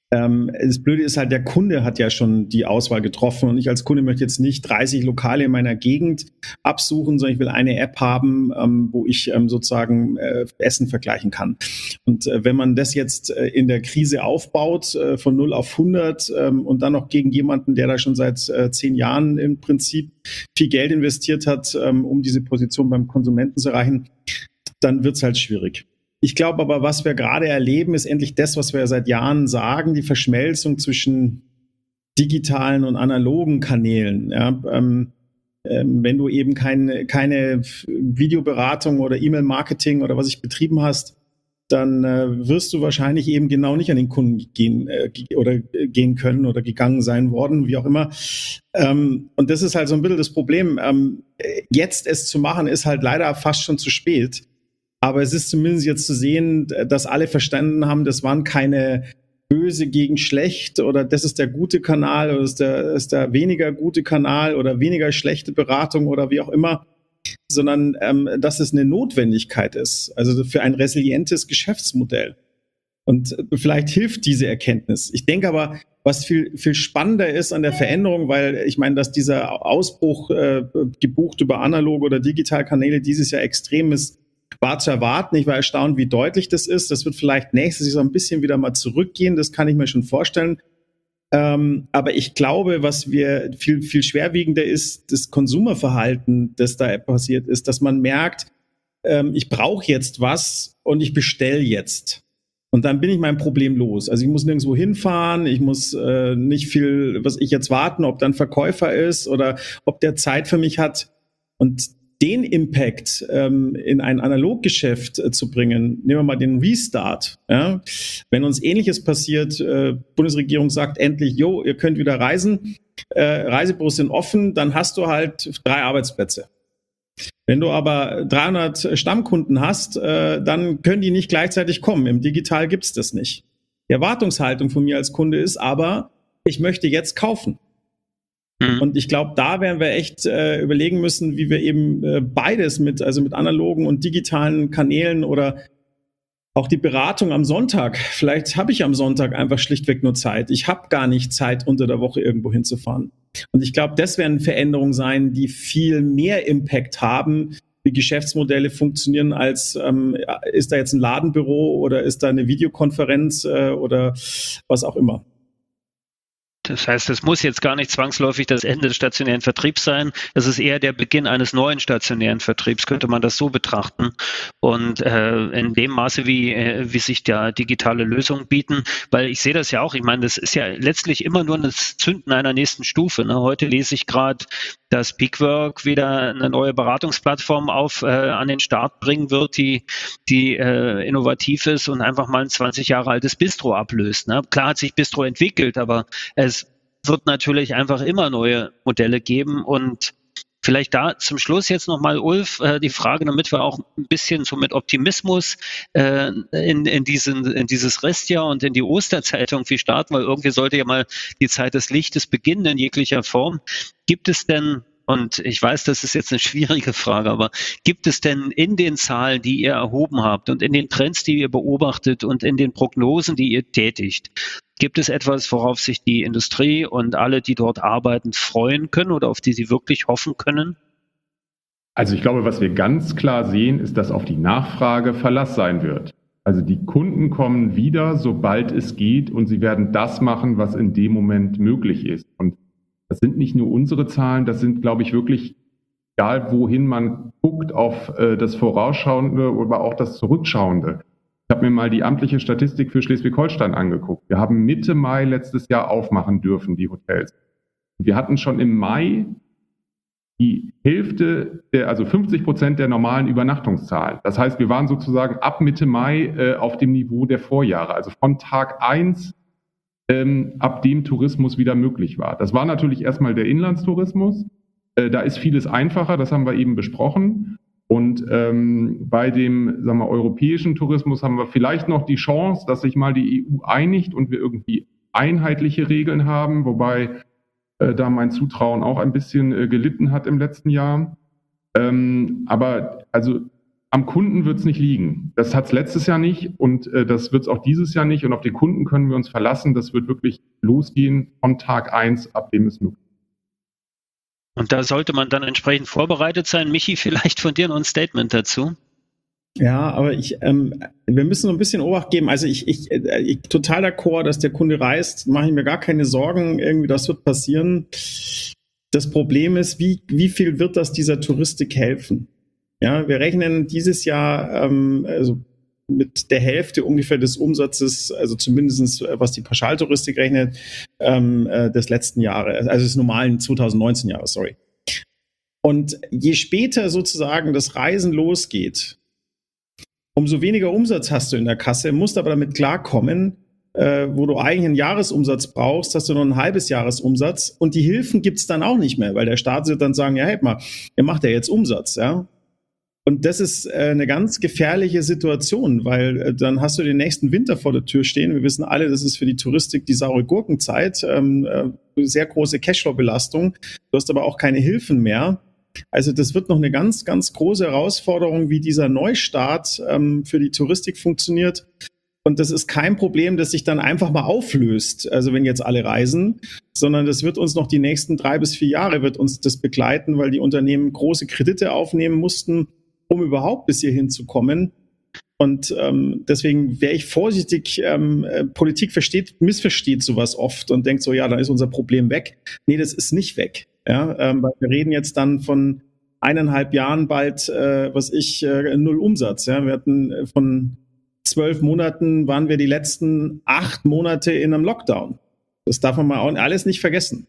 Speaker 5: Ähm, das Blöde ist halt, der Kunde hat ja schon die Auswahl getroffen und ich als Kunde möchte jetzt nicht dreißig Lokale in meiner Gegend absuchen, sondern ich will eine App haben, ähm, wo ich ähm, sozusagen äh, Essen vergleichen kann. Und äh, wenn man das jetzt äh, in der Krise aufbaut, äh, von null auf hundert ähm, und dann noch gegen jemanden, der da schon seit äh, zehn Jahren im Prinzip viel Geld investiert hat, ähm, um diese Position beim Konsumenten zu erreichen, dann wird's halt schwierig. Ich glaube aber, was wir gerade erleben, ist endlich das, was wir seit Jahren sagen, die Verschmelzung zwischen digitalen und analogen Kanälen. Ja, ähm, ähm, wenn du eben keine, keine Videoberatung oder E-Mail-Marketing oder was ich betrieben hast, dann äh, wirst du wahrscheinlich eben genau nicht an den Kunden gehen äh, oder äh, gehen können oder gegangen sein worden, wie auch immer. Ähm, und das ist halt so ein bisschen das Problem. Ähm, jetzt es zu machen, ist halt leider fast schon zu spät. Aber es ist zumindest jetzt zu sehen, dass alle verstanden haben, das waren keine böse gegen schlecht oder das ist der gute Kanal oder das ist der, das ist der weniger gute Kanal oder weniger schlechte Beratung oder wie auch immer, sondern ähm, dass es eine Notwendigkeit ist, also für ein resilientes Geschäftsmodell. Und vielleicht hilft diese Erkenntnis. Ich denke aber, was viel, viel spannender ist an der Veränderung, weil ich meine, dass dieser Ausbruch äh, gebucht über analoge oder Digitalkanäle dieses Jahr extrem ist, war zu erwarten. Ich war erstaunt, wie deutlich das ist. Das wird vielleicht nächstes Jahr so ein bisschen wieder mal zurückgehen. Das kann ich mir schon vorstellen. Ähm, aber ich glaube, was wir viel, viel schwerwiegender ist, das Konsumerverhalten, das da passiert ist, dass man merkt, ähm, ich brauche jetzt was und ich bestelle jetzt. Und dann bin ich mein Problem los. Also ich muss nirgendwo hinfahren, ich muss äh, nicht viel, was ich jetzt warten, ob da ein Verkäufer ist oder ob der Zeit für mich hat. Und den Impact ähm, in ein Analoggeschäft äh, zu bringen, nehmen wir mal den Restart. Ja? Wenn uns Ähnliches passiert, äh, Bundesregierung sagt endlich, jo, ihr könnt wieder reisen, äh, Reisebüros sind offen, dann hast du halt drei Arbeitsplätze. Wenn du aber dreihundert Stammkunden hast, äh, dann können die nicht gleichzeitig kommen. Im Digital gibt's das nicht. Die Erwartungshaltung von mir als Kunde ist aber, ich möchte jetzt kaufen. Und ich glaube, da werden wir echt äh, überlegen müssen, wie wir eben äh, beides mit, also mit analogen und digitalen Kanälen oder auch die Beratung am Sonntag. Vielleicht habe ich am Sonntag einfach schlichtweg nur Zeit. Ich habe gar nicht Zeit, unter der Woche irgendwo hinzufahren. Und ich glaube, das werden Veränderungen sein, die viel mehr Impact haben, wie Geschäftsmodelle funktionieren, als ähm, ist da jetzt ein Ladenbüro oder ist da eine Videokonferenz äh, oder was auch immer.
Speaker 3: Das heißt, es muss jetzt gar nicht zwangsläufig das Ende des stationären Vertriebs sein. Es ist eher der Beginn eines neuen stationären Vertriebs, könnte man das so betrachten. Und äh, in dem Maße, wie, äh, wie sich da digitale Lösungen bieten, weil ich sehe das ja auch, ich meine, das ist ja letztlich immer nur das Zünden einer nächsten Stufe. Ne? Heute lese ich gerade, dass Peakwork wieder eine neue Beratungsplattform auf äh, an den Start bringen wird, die, die äh, innovativ ist und einfach mal ein zwanzig Jahre altes Bistro ablöst. Ne? Klar hat sich Bistro entwickelt, aber es wird natürlich einfach immer neue Modelle geben und vielleicht da zum Schluss jetzt nochmal, Ulf, äh, die Frage, damit wir auch ein bisschen so mit Optimismus äh, in, in, diesen, in dieses Restjahr und in die Osterzeit irgendwie starten, weil irgendwie sollte ja mal die Zeit des Lichtes beginnen in jeglicher Form. Gibt es denn, und ich weiß, das ist jetzt eine schwierige Frage, aber gibt es denn in den Zahlen, die ihr erhoben habt und in den Trends, die ihr beobachtet und in den Prognosen, die ihr tätigt, gibt es etwas, worauf sich die Industrie und alle, die dort arbeiten, freuen können oder auf die sie wirklich hoffen können?
Speaker 4: Also ich glaube, was wir ganz klar sehen, ist, dass auf die Nachfrage Verlass sein wird. Also die Kunden kommen wieder, sobald es geht, und sie werden das machen, was in dem Moment möglich ist. Und das sind nicht nur unsere Zahlen, das sind, glaube ich, wirklich, egal wohin man guckt, auf äh, das Vorausschauende oder auch das Zurückschauende. Ich habe mir mal die amtliche Statistik für Schleswig-Holstein angeguckt. Wir haben Mitte Mai letztes Jahr aufmachen dürfen, die Hotels. Wir hatten schon im Mai die Hälfte, der, also fünfzig Prozent der normalen Übernachtungszahlen. Das heißt, wir waren sozusagen ab Mitte Mai äh, auf dem Niveau der Vorjahre, also von Tag eins, ähm, ab dem Tourismus wieder möglich war. Das war natürlich erstmal der Inlandstourismus. Äh, da ist vieles einfacher, das haben wir eben besprochen. Und ähm, bei dem, sagen wir, europäischen Tourismus haben wir vielleicht noch die Chance, dass sich mal die E U einigt und wir irgendwie einheitliche Regeln haben, wobei äh, da mein Zutrauen auch ein bisschen äh, gelitten hat im letzten Jahr. Ähm, aber also am Kunden wird es nicht liegen. Das hat es letztes Jahr nicht und äh, das wird es auch dieses Jahr nicht. Und auf den Kunden können wir uns verlassen. Das wird wirklich losgehen von Tag eins, ab dem es möglich ist.
Speaker 3: Und da sollte man dann entsprechend vorbereitet sein. Michi, vielleicht von dir noch ein Statement dazu.
Speaker 5: Ja, aber ich, ähm, wir müssen so ein bisschen Obacht geben. Also ich, ich, ich total d'accord, dass der Kunde reist, mache ich mir gar keine Sorgen. Irgendwie, das wird passieren. Das Problem ist, wie, wie viel wird das dieser Touristik helfen? Ja, wir rechnen dieses Jahr ähm, also mit der Hälfte ungefähr des Umsatzes, also zumindest was die Pauschaltouristik rechnet, ähm, äh, des letzten Jahres, also des normalen zwanzig neunzehn Jahres, sorry. Und je später sozusagen das Reisen losgeht, umso weniger Umsatz hast du in der Kasse, musst aber damit klarkommen, äh, wo du eigentlich einen Jahresumsatz brauchst, hast du noch ein halbes Jahresumsatz und die Hilfen gibt's dann auch nicht mehr, weil der Staat wird dann sagen, ja, hey mal, ihr macht ja jetzt Umsatz, ja. Und das ist äh, eine ganz gefährliche Situation, weil äh, dann hast du den nächsten Winter vor der Tür stehen. Wir wissen alle, das ist für die Touristik die saure Gurkenzeit, ähm, äh, sehr große Cashflow-Belastung. Du hast aber auch keine Hilfen mehr. Also das wird noch eine ganz, ganz große Herausforderung, wie dieser Neustart ähm, für die Touristik funktioniert. Und das ist kein Problem, das sich dann einfach mal auflöst, also wenn jetzt alle reisen, sondern das wird uns noch die nächsten drei bis vier Jahre wird uns das begleiten, weil die Unternehmen große Kredite aufnehmen mussten, um überhaupt bis hierhin zu kommen. Und ähm, deswegen wäre ich vorsichtig, ähm, äh, Politik versteht, missversteht sowas oft und denkt so, ja, dann ist unser Problem weg. Nee, das ist nicht weg. Ja, ähm, weil wir reden jetzt dann von eineinhalb Jahren bald, äh, was ich, äh, null Umsatz. Ja? Wir hatten äh, von zwölf Monaten, waren wir die letzten acht Monate in einem Lockdown. Das darf man mal auch alles nicht vergessen.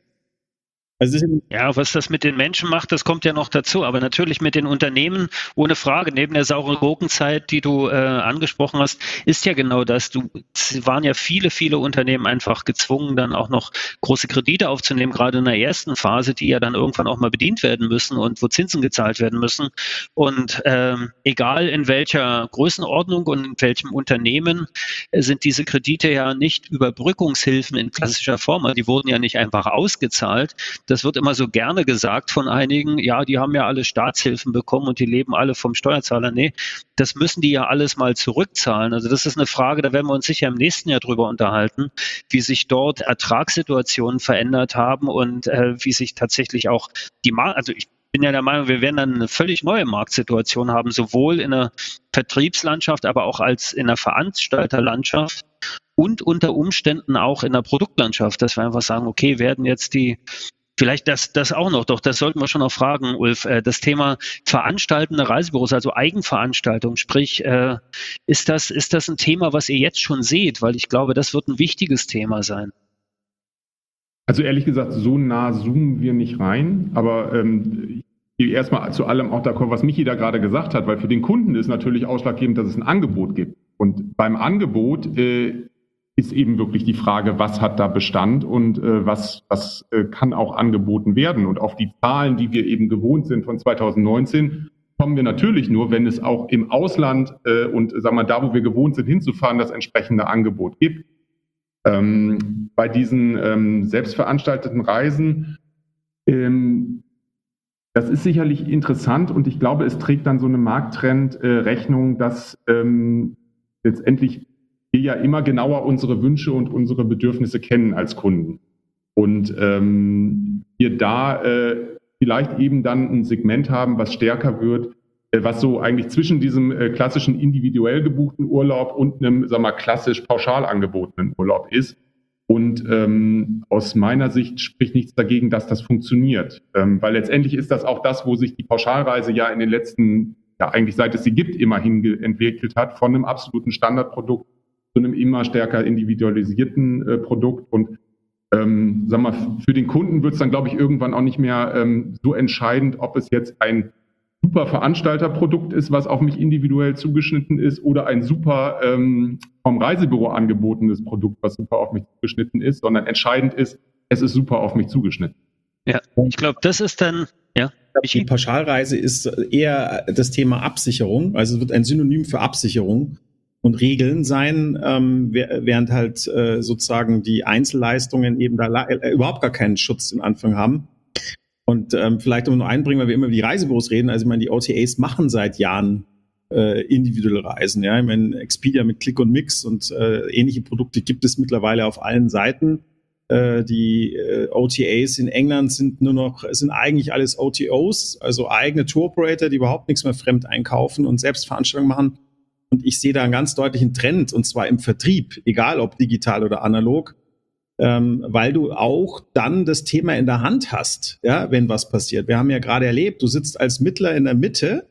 Speaker 5: Also
Speaker 3: ja, was das mit den Menschen macht, das kommt ja noch dazu. Aber natürlich mit den Unternehmen, ohne Frage, neben der sauren Gurkenzeit, die du äh, angesprochen hast, ist ja genau das. Du, es waren ja viele, viele Unternehmen einfach gezwungen, dann auch noch große Kredite aufzunehmen, gerade in der ersten Phase, die ja dann irgendwann auch mal bedient werden müssen und wo Zinsen gezahlt werden müssen. Und ähm, egal in welcher Größenordnung und in welchem Unternehmen, äh, sind diese Kredite ja nicht Überbrückungshilfen in klassischer Form. Die wurden ja nicht einfach ausgezahlt. Das wird immer so gerne gesagt von einigen, ja, die haben ja alle Staatshilfen bekommen und die leben alle vom Steuerzahler. Nee, das müssen die ja alles mal zurückzahlen. Also das ist eine Frage, da werden wir uns sicher im nächsten Jahr drüber unterhalten, wie sich dort Ertragssituationen verändert haben und äh, wie sich tatsächlich auch die Markt, also ich bin ja der Meinung, wir werden dann eine völlig neue Marktsituation haben, sowohl in der Vertriebslandschaft, aber auch als in der Veranstalterlandschaft und unter Umständen auch in der Produktlandschaft, dass wir einfach sagen, okay, werden jetzt die Vielleicht das, das auch noch, doch das sollten wir schon noch fragen, Ulf. Das Thema veranstaltende Reisebüros, also Eigenveranstaltung, sprich, ist das, ist das ein Thema, was ihr jetzt schon seht? Weil ich glaube, das wird ein wichtiges Thema sein.
Speaker 4: Also ehrlich gesagt, so nah zoomen wir nicht rein, aber ähm, ich gehe erstmal zu allem auch d'accord, was Michi da gerade gesagt hat, weil für den Kunden ist natürlich ausschlaggebend, dass es ein Angebot gibt. Und beim Angebot äh, ist eben wirklich die Frage, was hat da Bestand und äh, was, was äh, kann auch angeboten werden. Und auf die Zahlen, die wir eben gewohnt sind von zwanzig neunzehn, kommen wir natürlich nur, wenn es auch im Ausland äh, und sagen wir da, wo wir gewohnt sind, hinzufahren, das entsprechende Angebot gibt. Ähm, bei diesen ähm, selbstveranstalteten Reisen, ähm, das ist sicherlich interessant und ich glaube, es trägt dann so eine Markttrend äh, Rechnung, dass ähm, letztendlich wir ja immer genauer unsere Wünsche und unsere Bedürfnisse kennen als Kunden. Und ähm, wir da äh, vielleicht eben dann ein Segment haben, was stärker wird, äh, was so eigentlich zwischen diesem äh, klassischen individuell gebuchten Urlaub und einem, sagen wir mal, klassisch pauschal angebotenen Urlaub ist. Und ähm, aus meiner Sicht spricht nichts dagegen, dass das funktioniert. Ähm, weil letztendlich ist das auch das, wo sich die Pauschalreise ja in den letzten, ja eigentlich seit es sie gibt, immerhin entwickelt hat, von einem absoluten Standardprodukt zu einem immer stärker individualisierten äh, Produkt. Und ähm, sag mal, für den Kunden wird es dann, glaube ich, irgendwann auch nicht mehr ähm, so entscheidend, ob es jetzt ein super Veranstalterprodukt ist, was auf mich individuell zugeschnitten ist, oder ein super ähm, vom Reisebüro angebotenes Produkt, was super auf mich zugeschnitten ist, sondern entscheidend ist, es ist super auf mich zugeschnitten.
Speaker 3: Ja, ich glaube, das ist dann, ja.
Speaker 5: Die Pauschalreise ist eher das Thema Absicherung, also es wird ein Synonym für Absicherung und Regeln sein, ähm, während halt äh, sozusagen die Einzelleistungen eben da äh, überhaupt gar keinen Schutz im Anfang haben. Und ähm, vielleicht um noch einbringen, weil wir immer über die Reisebüros reden, also ich meine, die O T As machen seit Jahren äh, individuell reisen. Ja, ich meine, Expedia mit Click und Mix und äh, ähnliche Produkte gibt es mittlerweile auf allen Seiten. Äh, die äh, O T As in England sind nur noch, sind eigentlich alles O T Os, also eigene Tour-Operator, die überhaupt nichts mehr fremd einkaufen und selbst Veranstaltungen machen. Und ich sehe da einen ganz deutlichen Trend, und zwar im Vertrieb, egal ob digital oder analog, ähm, weil du auch dann das Thema in der Hand hast, ja, wenn was passiert. Wir haben ja gerade erlebt, du sitzt als Mittler in der Mitte,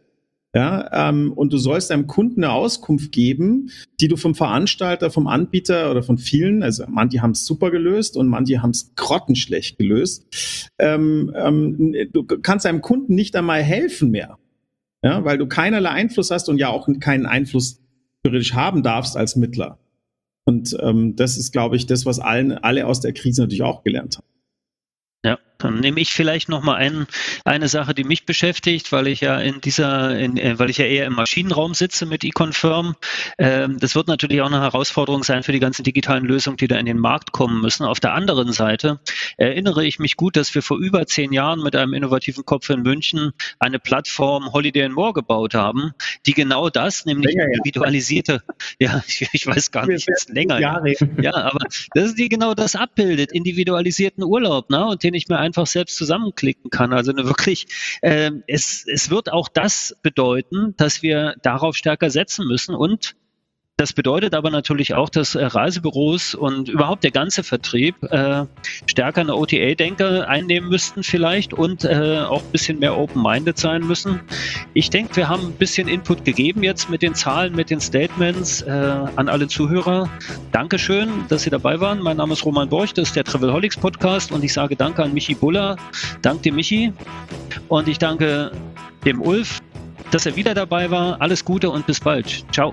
Speaker 5: ja, ähm, und du sollst deinem Kunden eine Auskunft geben, die du vom Veranstalter, vom Anbieter oder von vielen, also manche haben es super gelöst und manche haben es grottenschlecht gelöst. Ähm, ähm, du kannst deinem Kunden nicht einmal helfen mehr, ja, weil du keinerlei Einfluss hast und ja auch keinen Einfluss theoretisch haben darfst als Mittler. Und ähm, das ist, glaube ich, das, was allen, alle aus der Krise natürlich auch gelernt haben.
Speaker 3: Ja, dann nehme ich vielleicht noch mal ein, eine Sache, die mich beschäftigt, weil ich ja in dieser, in, weil ich ja eher im Maschinenraum sitze mit eConfirm. Ähm, das wird natürlich auch eine Herausforderung sein für die ganzen digitalen Lösungen, die da in den Markt kommen müssen. Auf der anderen Seite erinnere ich mich gut, dass wir vor über zehn Jahren mit einem innovativen Kopf in München eine Plattform Holiday and More gebaut haben, die genau das, nämlich länger, individualisierte, ja, ja ich, ich weiß gar nicht, ist länger, ja, ja, aber das ist die genau das abbildet, individualisierten Urlaub, ne, und den ich mir einfach selbst zusammenklicken kann. Also eine wirklich, äh, es, es wird auch das bedeuten, dass wir darauf stärker setzen müssen, und das bedeutet aber natürlich auch, dass äh, Reisebüros und überhaupt der ganze Vertrieb äh, stärker eine O T A-Denke einnehmen müssten vielleicht und äh, auch ein bisschen mehr open-minded sein müssen. Ich denke, wir haben ein bisschen Input gegeben jetzt mit den Zahlen, mit den Statements äh, an alle Zuhörer. Dankeschön, dass Sie dabei waren. Mein Name ist Roman Borch, das ist der Travelholics Podcast, und ich sage danke an Michi Buller. Danke dir, Michi. Und ich danke dem Ulf, dass er wieder dabei war. Alles Gute und bis bald. Ciao.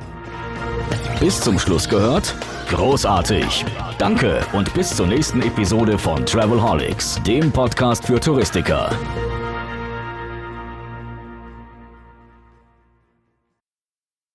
Speaker 2: Bis zum Schluss gehört? Großartig! Danke und bis zur nächsten Episode von Travelholics, dem Podcast für Touristiker.